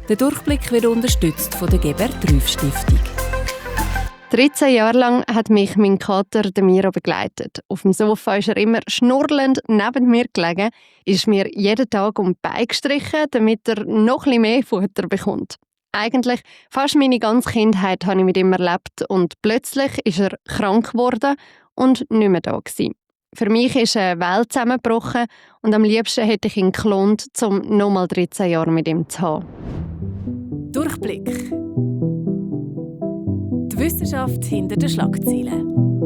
Der Durchblick wird unterstützt von der Gebert Rüff Stiftung. 13 Jahre lang hat mich mein Kater der Miro begleitet. Auf dem Sofa ist er immer schnurrend neben mir gelegen, ist mir jeden Tag um die Beine gestrichen, damit er noch ein bisschen mehr Futter bekommt. Eigentlich fast meine ganze Kindheit habe ich mit ihm erlebt und plötzlich ist er krank geworden und nicht mehr da gewesen. Für mich ist eine Welt zusammengebrochen und am liebsten hätte ich ihn geklont, um nochmal 13 Jahre mit ihm zu haben. Durchblick. Die Wissenschaft hinter den Schlagzeilen.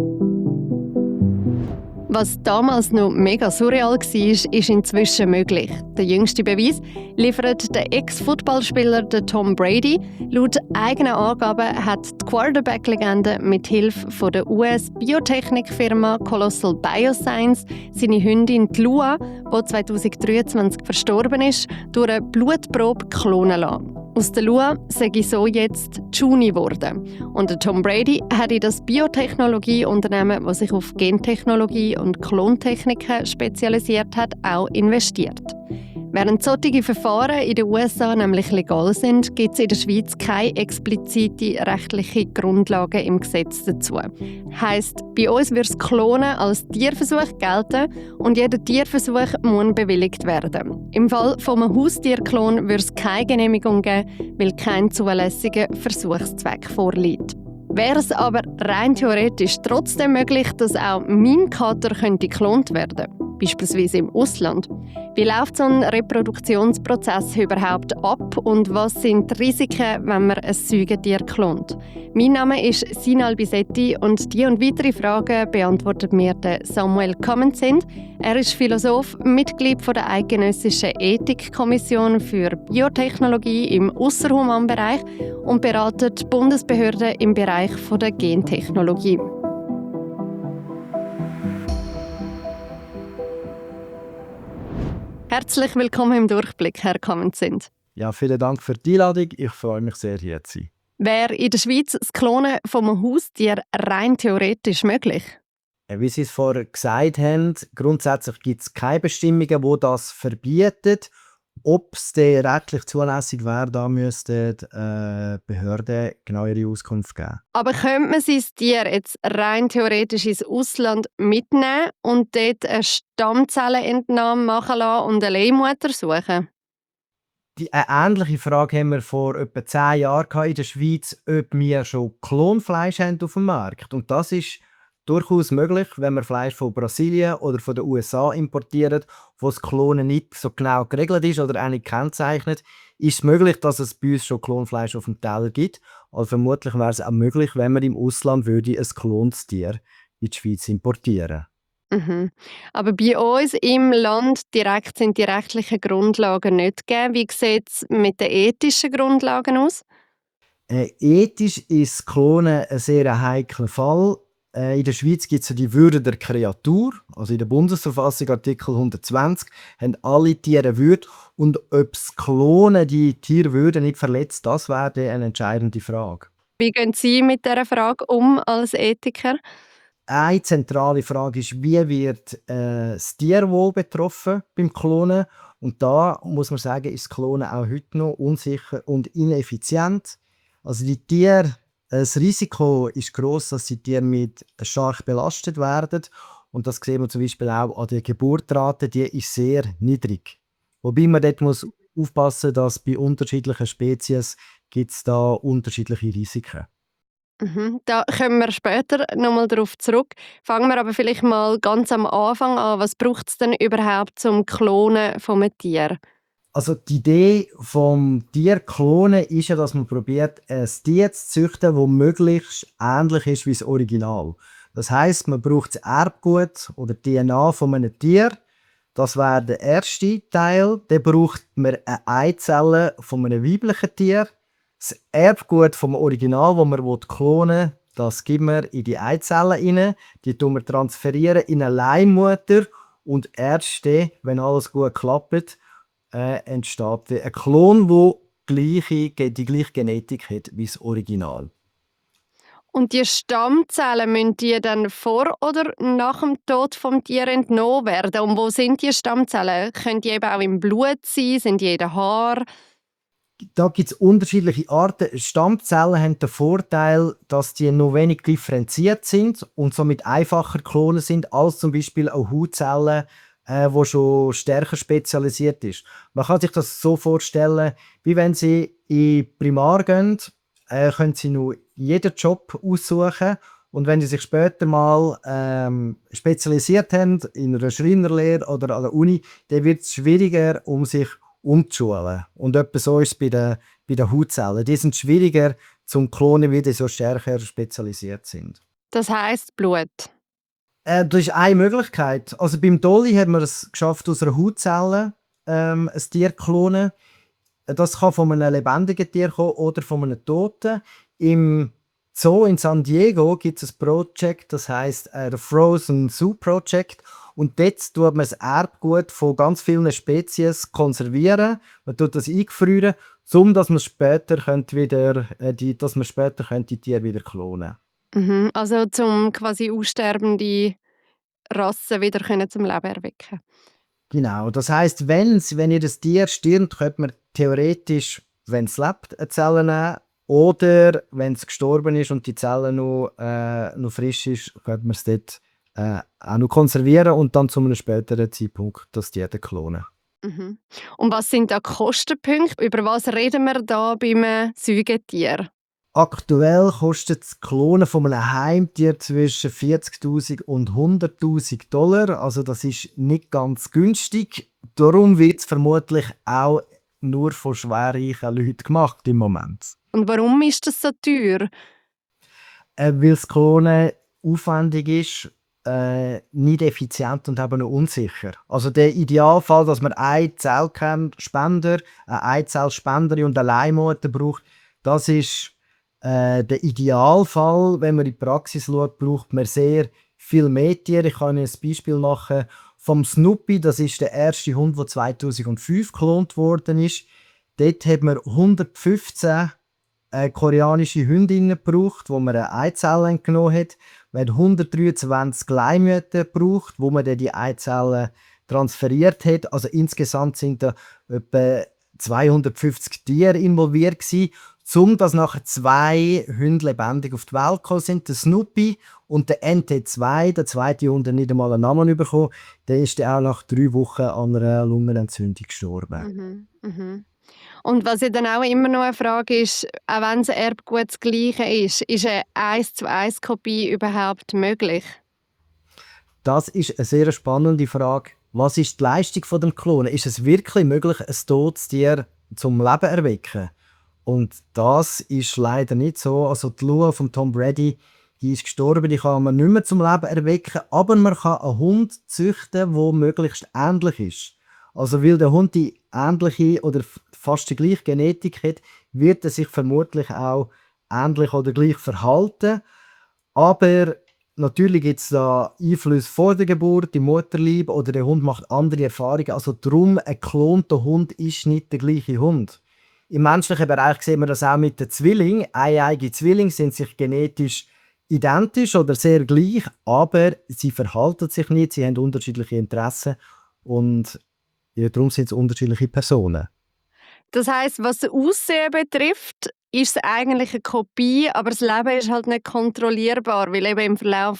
Was damals noch mega surreal war, ist inzwischen möglich. Der jüngste Beweis liefert der Ex-Footballspieler Tom Brady. Laut eigenen Angaben hat die Quarterback-Legende mit Hilfe der US-Biotechnikfirma Colossal Bioscience seine Hündin Lua, die 2023 verstorben ist, durch eine Blutprobe klonen lassen. Aus der Lua sei so jetzt Juni geworden. Und der Tom Brady hat in das Biotechnologieunternehmen, das sich auf Gentechnologie und Klontechniken spezialisiert hat, auch investiert. Während solche Verfahren in den USA nämlich legal sind, gibt es in der Schweiz keine explizite rechtliche Grundlage im Gesetz dazu. Heisst, bei uns wird das Klonen als Tierversuch gelten und jeder Tierversuch muss bewilligt werden. Im Fall von einem Haustierklon wird es keine Genehmigung geben, weil kein zulässiger Versuchszweck vorliegt. Wäre es aber rein theoretisch trotzdem möglich, dass auch mein Kater geklont werden könnte, beispielsweise im Ausland. Wie läuft so ein Reproduktionsprozess überhaupt ab und was sind die Risiken, wenn man ein Säugetier klont? Mein Name ist Sinal Bisetti und diese und weitere Fragen beantwortet mir Samuel Commenzind. Er ist Philosoph, Mitglied der Eidgenössischen Ethikkommission für Biotechnologie im Ausserhumanbereich und beratet die Bundesbehörden im Bereich der Gentechnologie. Herzlich willkommen im Durchblick, Herr Commenzind. Ja, vielen Dank für die Einladung. Ich freue mich sehr, hier zu sein. Wäre in der Schweiz das Klonen von einem Haustier rein theoretisch möglich? Wie Sie es vorher gesagt haben, grundsätzlich gibt es keine Bestimmungen, die das verbieten. Ob es rechtlich zulässig wäre, da müssten Behörden genauere Auskunft geben. Aber könnte man sein Tier jetzt rein theoretisch ins Ausland mitnehmen und dort eine Stammzellenentnahme machen lassen und eine Leihmutter suchen? Eine ähnliche Frage haben wir vor etwa 10 Jahren in der Schweiz, ob wir schon Klonfleisch haben auf dem Markt. Und das ist durchaus möglich, wenn wir Fleisch von Brasilien oder von den USA importieren, wo das Klonen nicht so genau geregelt ist oder auch nicht gekennzeichnet, ist es möglich, dass es bei uns schon Klonfleisch auf dem Teller gibt. Also vermutlich wäre es auch möglich, wenn man im Ausland ein geklontes Tier in die Schweiz importieren. Mhm. Aber bei uns im Land direkt sind die rechtlichen Grundlagen nicht gegeben. Wie sieht es mit den ethischen Grundlagen aus? Ethisch ist Klonen ein sehr heikler Fall. In der Schweiz gibt es ja die Würde der Kreatur. Also in der Bundesverfassung Artikel 120 haben alle Tiere Würde. Und ob das Klonen die Tierwürde nicht verletzt, das wäre eine entscheidende Frage. Wie gehen Sie mit dieser Frage um als Ethiker? Eine zentrale Frage ist, wie wird das Tierwohl betroffen beim Klonen? Und da muss man sagen, ist das Klonen auch heute noch unsicher und ineffizient. Also die Tiere, das Risiko ist gross, dass die Tiere mit stark belastet werden. Und das sehen wir zum Beispiel auch an der Geburtsrate, die ist sehr niedrig. Wobei man dort muss aufpassen muss, dass bei unterschiedlichen Spezies gibt es da unterschiedliche Risiken. Da kommen wir später nochmal darauf zurück. Fangen wir aber vielleicht mal ganz am Anfang an. Was braucht es denn überhaupt zum Klonen von einem Tier? Also die Idee vom Tierklonen ist ja, dass man probiert, ein Tier zu züchten, das möglichst ähnlich ist wie das Original. Das heisst, man braucht das Erbgut oder die DNA von einem Tier. Das wäre der erste Teil. Dann braucht man eine Eizelle von einem weiblichen Tier. Das Erbgut vom Original, das man klonen will, das gibt man in die Eizellen rein. Die transferieren in eine Leihmutter. Und erst dann, wenn alles gut klappt, entsteht ein Klon, der die gleiche Genetik hat wie das Original. Und die Stammzellen, müssen die dann vor oder nach dem Tod vom Tier entnommen werden? Und wo sind die Stammzellen? Können die eben auch im Blut sein? Sind die in den Haaren? Da gibt es unterschiedliche Arten. Stammzellen haben den Vorteil, dass die noch wenig differenziert sind und somit einfacher klonen sind als zum Beispiel auch Hautzellen, die schon stärker spezialisiert ist. Man kann sich das so vorstellen, wie wenn Sie in Primar gehen, können Sie nur jeden Job aussuchen. Und wenn Sie sich später mal spezialisiert haben, in einer Schreinerlehre oder an der Uni, dann wird es schwieriger, um sich umzuschulen. Und etwa so ist es bei den Hautzellen. Die sind schwieriger zum Klonen, weil die so stärker spezialisiert sind. Das heisst Blut. Das ist eine Möglichkeit. Also beim Dolly hat man es geschafft, aus einer Hautzelle ein Tier zu klonen. Das kann von einem lebendigen Tier kommen oder von einem Toten. Im Zoo in San Diego gibt es ein Projekt, das heisst The Frozen Zoo Project. Und dort tut man das Erbgut von ganz vielen Spezies konservieren. Man tut das eingefrieren, dass man später die Tiere wieder klonen. Mhm. Also zum quasi aussterbende Rassen wieder zum Leben erwecken. Genau. Das heisst, wenn ihr das Tier stirbt, könnte man theoretisch, wenn es lebt, eine Zelle nehmen. Oder wenn es gestorben ist und die Zelle noch frisch ist, könnte man es dort auch noch konservieren und dann zu einem späteren Zeitpunkt das Tier klonen. Mhm. Und was sind da Kostenpunkte? Über was reden wir da beim Säugetier? Aktuell kostet das Klonen von einem Heimtier zwischen 40.000 und 100.000 $. Also das ist nicht ganz günstig. Darum wird es vermutlich auch nur von schwerreichen Leuten gemacht im Moment. Und warum ist das so teuer? Weil das Klonen aufwendig ist, nicht effizient und eben noch unsicher. Also der Idealfall, dass man eine Zellspender, eine Eizellspenderin und eine Leihmutter braucht, das ist der Idealfall. Wenn man in die Praxis schaut, braucht man sehr viel mehr Tiere. Ich kann Ihnen ein Beispiel machen vom Snoopy. Das ist der erste Hund, der 2005 geklont worden ist. Dort hat man 115 koreanische Hündinnen gebraucht, wo man eine Eizelle entgenommen hat. Man hat 123 Leihmütter gebraucht, wo man dann die Eizellen transferiert hat. Also insgesamt sind da etwa 250 Tiere involviert gewesen, dass nachher 2 Hunde lebendig auf die Welt gekommen sind. Der Snoopy und der NT2, der zweite Hund, der nicht einmal einen Namen bekommen. Der ist dann auch nach 3 Wochen an einer Lungenentzündung gestorben. Mhm. Mhm. Und was ja dann auch immer noch eine Frage ist, auch wenn das Erbgut das Gleiche ist eine 1:1 Kopie überhaupt möglich? Das ist eine sehr spannende Frage. Was ist die Leistung von dem Klonen? Ist es wirklich möglich, ein totes Tier zum Leben zu erwecken? Und das ist leider nicht so. Also die Lua von Tom Brady, die ist gestorben, die kann man nicht mehr zum Leben erwecken, aber man kann einen Hund züchten, der möglichst ähnlich ist. Also weil der Hund die ähnliche oder fast die gleiche Genetik hat, wird er sich vermutlich auch ähnlich oder gleich verhalten. Aber natürlich gibt es da Einflüsse vor der Geburt, im Mutterleib oder der Hund macht andere Erfahrungen. Also darum, ein geklonter Hund ist nicht der gleiche Hund. Im menschlichen Bereich sehen wir das auch mit den Zwillingen. Eieiige Zwillinge sind sich genetisch identisch oder sehr gleich, aber sie verhalten sich nicht, sie haben unterschiedliche Interessen und ja, darum sind es unterschiedliche Personen. Das heisst, was das Aussehen betrifft, ist es eigentlich eine Kopie, aber das Leben ist halt nicht kontrollierbar, weil eben im Verlauf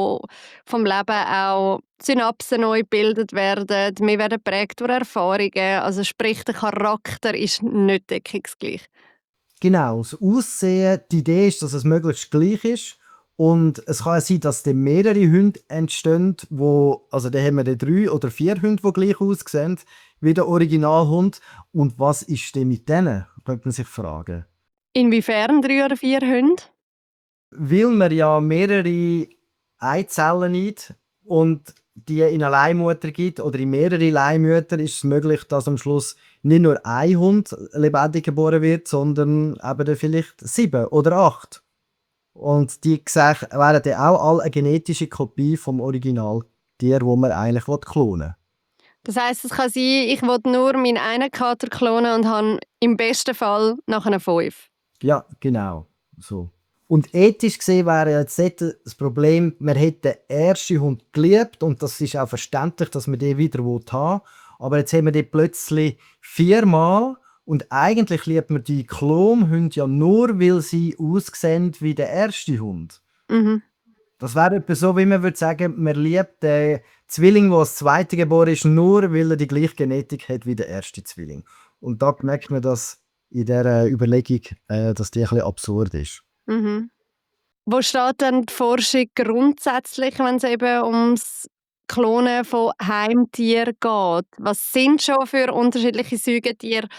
vom Leben auch Synapsen neu gebildet werden, wir werden geprägt durch Erfahrungen, also sprich, der Charakter ist nicht deckungsgleich. Genau, das Aussehen, die Idee ist, dass es möglichst gleich ist. Und es kann sein, dass dann mehrere Hunde entstehen, also da haben wir dann 3 oder 4 Hunde, die gleich aussehen wie der Originalhund. Und was ist denn mit denen, könnte man sich fragen. Inwiefern 3 oder 4 Hunde? Weil man ja mehrere Eizellen nimmt und die in eine Leihmutter gibt oder in mehrere Leihmütter, ist es möglich, dass am Schluss nicht nur ein Hund lebendig geboren wird, sondern eben dann vielleicht 7 oder 8. Und die wären dann auch alle eine genetische Kopie vom Originaltier, das man eigentlich klonen will. Das heisst, es kann sein, ich will nur meinen einen Kater klonen und habe im besten Fall nachher 5. Ja, genau. So. Und ethisch gesehen wäre jetzt das Problem, man hätte den ersten Hund geliebt und das ist auch verständlich, dass man den wieder haben will. Aber jetzt haben wir den plötzlich 4 Mal Und eigentlich liebt man die Klonhunde ja nur, weil sie aussehen wie der erste Hund. Mhm. Das wäre etwa so, wie man würde sagen, man liebt den Zwilling, der als Zweiter geboren ist, nur weil er die gleiche Genetik hat wie der erste Zwilling. Und da merkt man das in dieser Überlegung, dass die ein bisschen absurd ist. Mhm. Wo steht denn die Forschung grundsätzlich, wenn es eben ums Klonen von Heimtieren geht? Was sind schon für unterschiedliche Säugetiere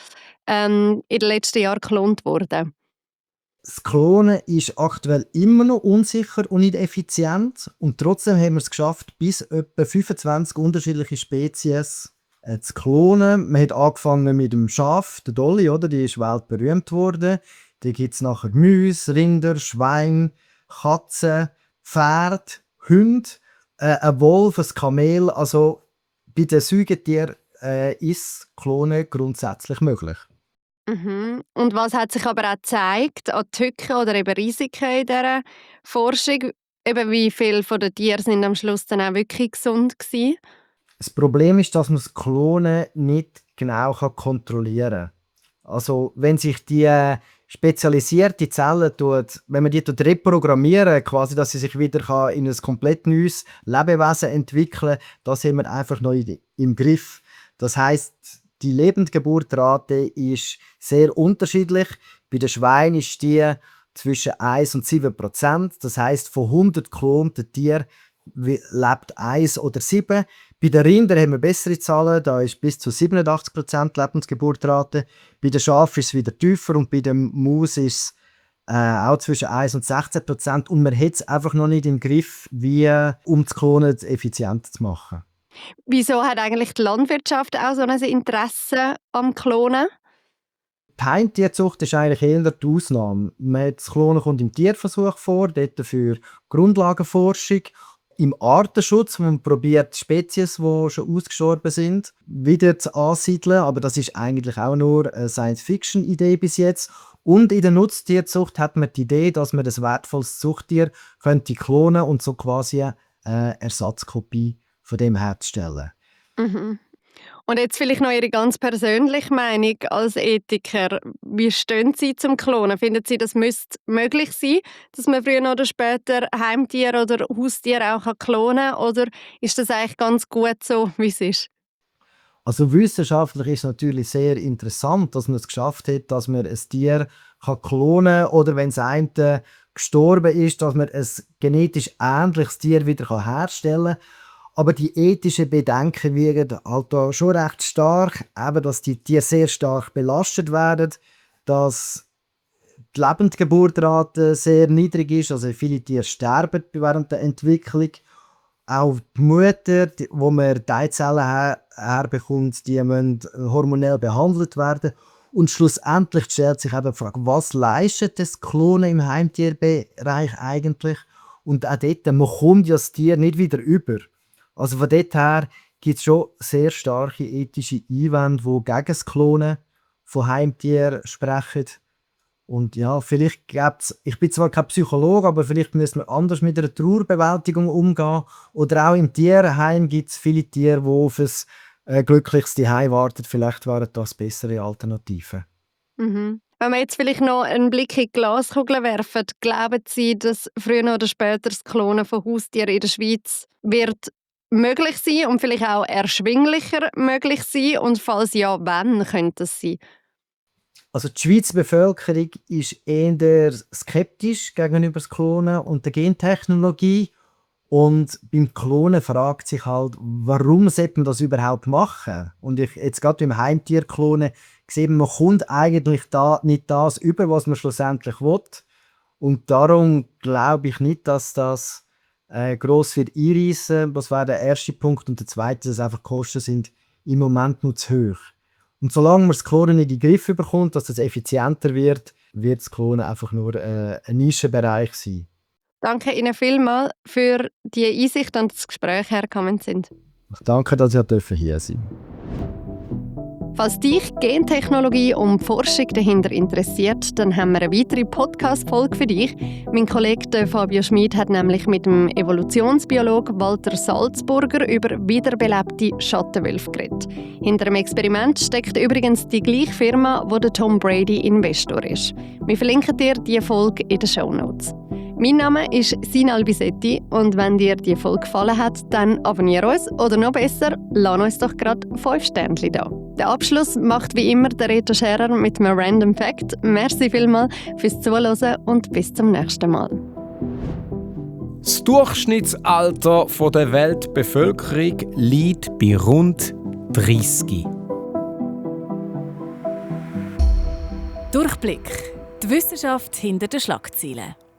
in den letzten Jahren geklont worden? Das Klonen ist aktuell immer noch unsicher und nicht effizient. Und trotzdem haben wir es geschafft, bis etwa 25 unterschiedliche Spezies zu klonen. Man hat angefangen mit dem Schaf, der Dolly, oder? Die ist weltberühmt worden. Dann gibt es nachher Mäuse, Rinder, Schweine, Katzen, Pferde, Hunde, ein Wolf, ein Kamel. Also bei den Säugetieren ist Klonen grundsätzlich möglich. Mhm. Und was hat sich aber auch gezeigt an Tücken oder eben Risiken in dieser Forschung? Eben wie viele von den Tieren sind am Schluss dann auch wirklich gesund gewesen? Das Problem ist, dass man das Klonen nicht genau kontrollieren kann. Also wenn sich die spezialisierte Zellen wenn man die reprogrammieren, quasi, dass sie sich wieder in ein komplett neues Lebewesen entwickeln kann, das haben wir einfach noch im Griff. Das heisst, die Lebendgeburtrate ist sehr unterschiedlich. Bei den Schweinen ist die zwischen 1 und 7%. Das heisst, von 100 geklonten Tieren lebt 1 oder 7. Bei den Rindern haben wir bessere Zahlen, da ist bis zu 87% Lebensgeburtrate. Bei den Schafen ist es wieder tiefer und bei den Maus ist es auch zwischen 1 und 16%. Und man hat es einfach noch nicht im Griff, wie um das Klonen effizient zu machen. Wieso hat eigentlich die Landwirtschaft auch so ein Interesse am Klonen? Die Heimtierzucht ist eigentlich eher die Ausnahme. Das Klonen kommt im Tierversuch vor, dort für Grundlagenforschung. Im Artenschutz, wo man probiert, Spezies, die schon ausgestorben sind, wieder zu ansiedeln. Aber das ist eigentlich auch nur eine Science-Fiction-Idee bis jetzt. Und in der Nutztierzucht hat man die Idee, dass man das wertvolles Zuchttier könnte klonen und so quasi eine Ersatzkopie von dem herzustellen. Mhm. Und jetzt vielleicht noch Ihre ganz persönliche Meinung als Ethiker. Wie stehen Sie zum Klonen? Finden Sie, das müsste möglich sein, dass man früher oder später Heimtiere oder Haustiere auch klonen kann? Oder ist das eigentlich ganz gut so, wie es ist? Also wissenschaftlich ist es natürlich sehr interessant, dass man es geschafft hat, dass man ein Tier klonen kann oder wenn das eine gestorben ist, dass man ein genetisch ähnliches Tier wieder herstellen kann. Aber die ethischen Bedenken wiegen halt da schon recht stark, eben, dass die Tiere sehr stark belastet werden, dass die Lebendgeburtrate sehr niedrig ist, also viele Tiere sterben während der Entwicklung. Auch die Mutter, wo man die Eizellen herbekommt, die müssen hormonell behandelt werden. Und schlussendlich stellt sich eben die Frage, was leistet das Klonen im Heimtierbereich eigentlich? Und auch dort, man kommt ja das Tier nicht wieder über. Also von dort her gibt es schon sehr starke ethische Einwände, die gegen das Klonen von Heimtieren sprechen. Und ja, vielleicht gibt's, ich bin zwar kein Psychologe, aber vielleicht müssen wir anders mit einer Trauerbewältigung umgehen. Oder auch im Tierheim gibt es viele Tiere, die auf ein glückliches Zuhause warten. Vielleicht wären das bessere Alternativen. Mhm. Wenn wir jetzt vielleicht noch einen Blick in die Glaskugel werfen, glauben Sie, dass früher oder später das Klonen von Haustieren in der Schweiz wird möglich sein und vielleicht auch erschwinglicher möglich sein? Und falls ja, wann könnte das sein? Also die Schweizer Bevölkerung ist eher skeptisch gegenüber dem Klonen und der Gentechnologie. Und beim Klonen fragt sich halt, warum sollte man das überhaupt machen? Und jetzt gerade beim Heimtierklonen sieht man kommt eigentlich nicht das über, was man schlussendlich will. Und darum glaube ich nicht, dass das gross wird einreissen. Das wäre der erste Punkt. Und der zweite, dass einfach die Kosten sind im Moment noch zu hoch. Und solange man das Klonen nicht in den Griff bekommt, dass es effizienter wird das Klonen einfach nur ein Nischenbereich sein. Danke Ihnen vielmals für die Einsicht und das Gespräch hergekommen sind. Danke, dass ihr hier sein durfte. Falls dich Gentechnologie und die Forschung dahinter interessiert, dann haben wir eine weitere Podcast-Folge für dich. Mein Kollege Fabio Schmid hat nämlich mit dem Evolutionsbiologen Walter Salzburger über wiederbelebte Schattenwölfe geredet. Hinter dem Experiment steckt übrigens die gleiche Firma, wo der Tom Brady Investor ist. Wir verlinken dir diese Folge in den Shownotes. Mein Name ist Sina Albisetti und wenn dir die Folge gefallen hat, dann abonniere uns oder noch besser, lass uns doch gerade 5 Sternchen da. Den Abschluss macht wie immer der Reto Scherer mit einem Random Fact. Merci vielmals fürs Zuhören und bis zum nächsten Mal. Das Durchschnittsalter der Weltbevölkerung liegt bei rund 30. Durchblick. Die Wissenschaft hinter den Schlagzeilen.